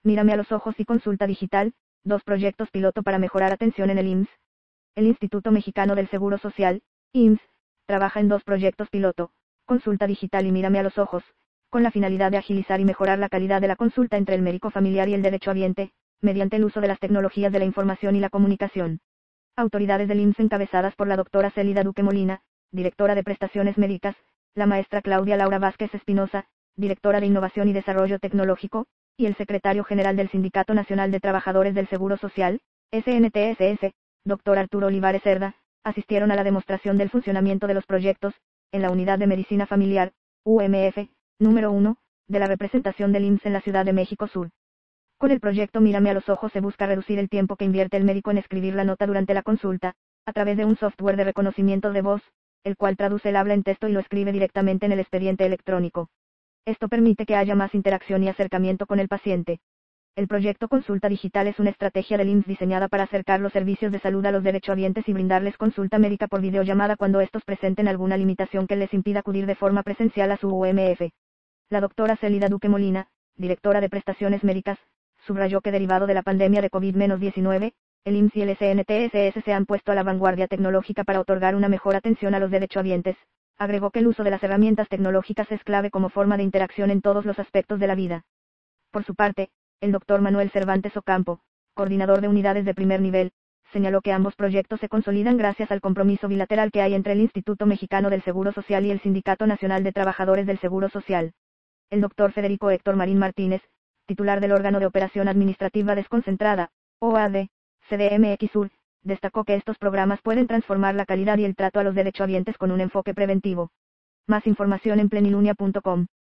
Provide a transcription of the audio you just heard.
Mírame a los ojos y consulta digital, 2 proyectos piloto para mejorar atención en el IMSS. El Instituto Mexicano del Seguro Social, IMSS, trabaja en 2 proyectos piloto, consulta digital y mírame a los ojos, con la finalidad de agilizar y mejorar la calidad de la consulta entre el médico familiar y el derechohabiente, mediante el uso de las tecnologías de la información y la comunicación. Autoridades del IMSS encabezadas por la doctora Célida Duque Molina, directora de Prestaciones Médicas, la maestra Claudia Laura Vázquez Espinosa, directora de Innovación y Desarrollo Tecnológico, y el secretario general del Sindicato Nacional de Trabajadores del Seguro Social, SNTSS, doctor Arturo Olivares Cerda, asistieron a la demostración del funcionamiento de los proyectos, en la Unidad de Medicina Familiar, UMF, número 1, de la representación del IMSS en la Ciudad de México Sur. Con el proyecto Mírame a los ojos se busca reducir el tiempo que invierte el médico en escribir la nota durante la consulta, a través de un software de reconocimiento de voz, el cual traduce el habla en texto y lo escribe directamente en el expediente electrónico. Esto permite que haya más interacción y acercamiento con el paciente. El proyecto Consulta Digital es una estrategia del IMSS diseñada para acercar los servicios de salud a los derechohabientes y brindarles consulta médica por videollamada cuando estos presenten alguna limitación que les impida acudir de forma presencial a su UMF. La doctora Célida Duque Molina, directora de Prestaciones Médicas, subrayó que derivado de la pandemia de COVID-19, el IMSS y el SNTSS se han puesto a la vanguardia tecnológica para otorgar una mejor atención a los derechohabientes. Agregó que el uso de las herramientas tecnológicas es clave como forma de interacción en todos los aspectos de la vida. Por su parte, el doctor Manuel Cervantes Ocampo, coordinador de unidades de primer nivel, señaló que ambos proyectos se consolidan gracias al compromiso bilateral que hay entre el Instituto Mexicano del Seguro Social y el Sindicato Nacional de Trabajadores del Seguro Social. El doctor Federico Héctor Marín Martínez, titular del órgano de operación administrativa desconcentrada, OAD, CDMX Sur, destacó que estos programas pueden transformar la calidad y el trato a los derechohabientes con un enfoque preventivo. Más información en plenilunia.com.